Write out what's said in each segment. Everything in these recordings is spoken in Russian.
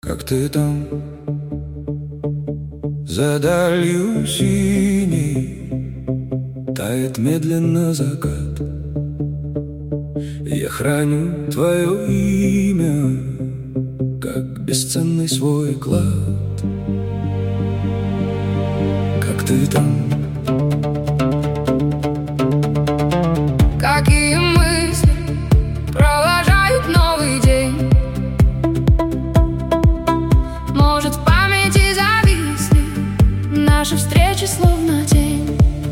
Как ты там, за далью синей, тает медленно закат. Я храню твое имя, как бесценный свой клад. Как ты там? Какие мысли провожают новый день? Может, в памяти зависли наши встречи, словно тень.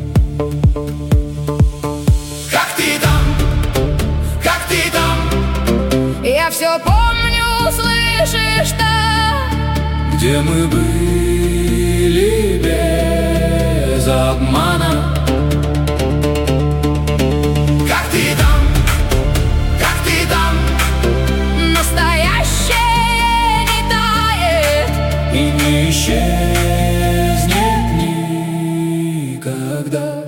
Как ты там? Как ты там? Я все помню, слышишь, да? Где мы были без обмана? Как ты там? Как ты там? Настоящее не тает И не исчезнет никогда.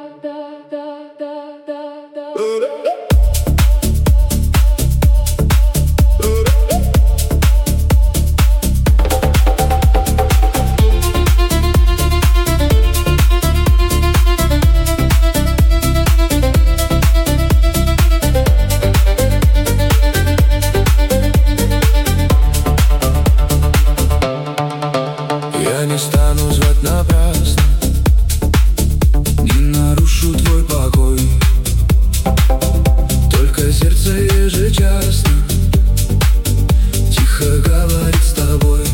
Я не стану звать напрасно, не нарушу твой покой. Только сердце ежечасно тихо говорит с тобой.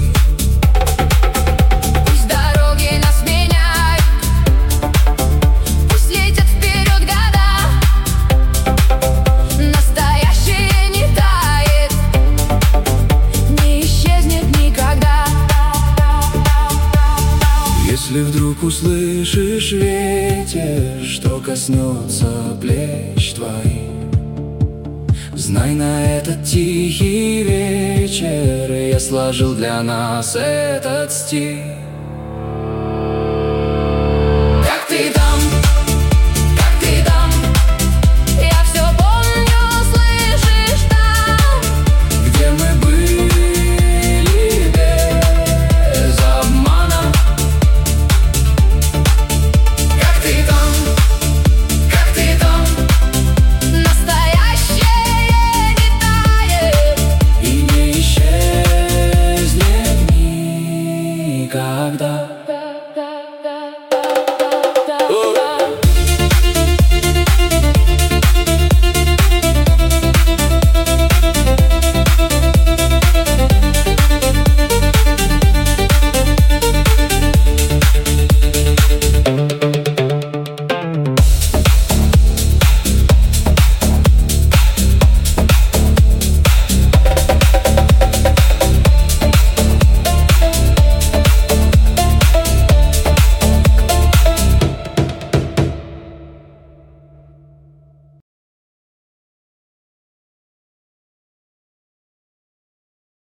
Пусть дороги нас меняют, пусть летят вперед года. Настоящее не тает, не исчезнет никогда. Если вдруг услышишь ветер, что коснется плеч твоих, знай, на этот тихий вечер я сложил для нас этот стих.